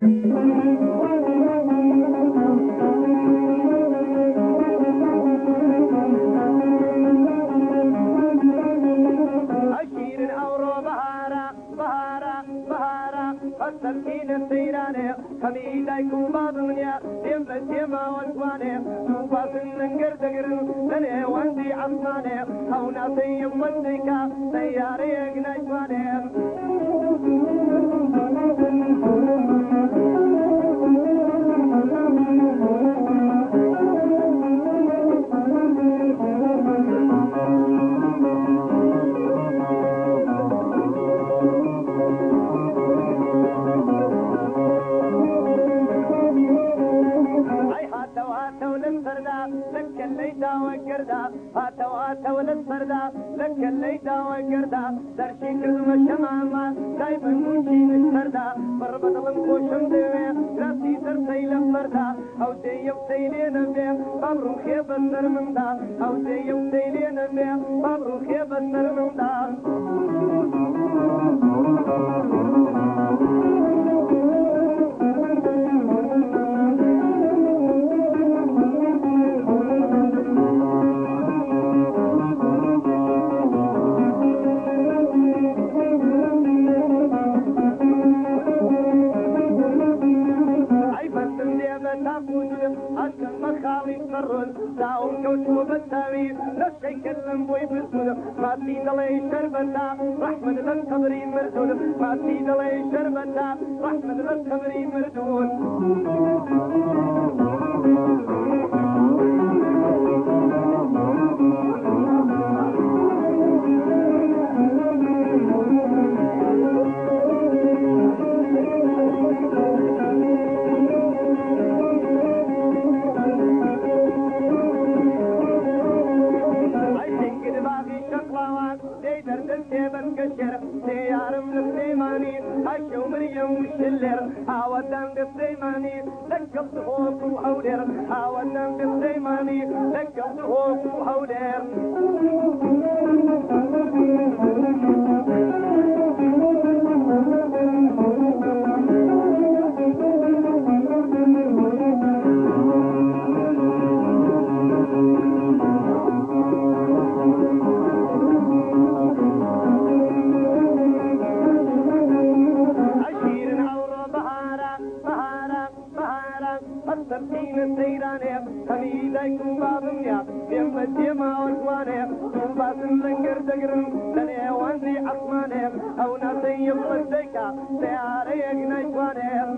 التمكين السيراني خميدا يكون بعض منيا ديم بسيما والكواني توبا سننقر دقرن لني واندي عصماني او ناسي يمسيكا سياري اقناجواني لك الليدا وقردا هاتوا للفردا لك الليدا وقردا درشي كلمة الشمامة دايما موشي الفردا بربط لنقوشم دمي راسي درسي لفردا او ديو سيلين بيه بابرو خيب السر من دا او ديو سيلين بيه بابرو خيب السر من دا داون كوتو بالتاوي نسي كلم بوي بالسود ما تيد لي شربتا رحمة للقبري مردود ما تيد لي شربتا رحمة للقبري مردود أشو مريم وشلر هاودان بالسيماني لقبت خوف وحودر هاودان بالسيماني لقبت خوف وحودر التمكين السيراني خميدا يكون بابنيا ديم الديما والكواني توبا سننقر دقرن لني واندي عصماني او ناسي يمسيكا سياري اقناجواني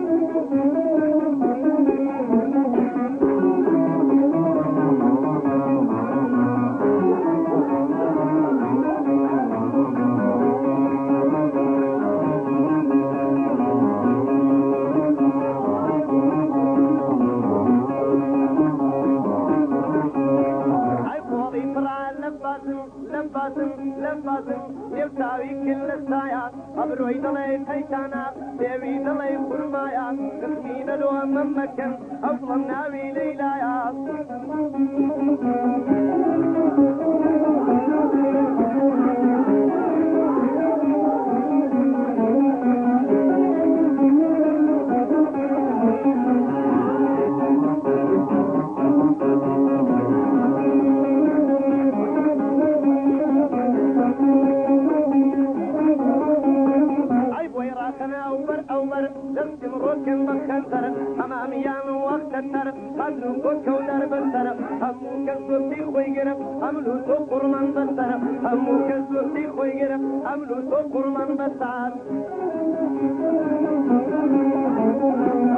لمباسم يبتاوي كل السايا أبروي دلي تيتانا ديوي دلي خرمايا قسمين لو ممكن أفضل ناوي ليلايا أماميان وقت التر قدر كنت ودرب التر همو كسرتي خويقرب أملو تقر من بستر همو كسرتي خويقرب أملو تقر من بستر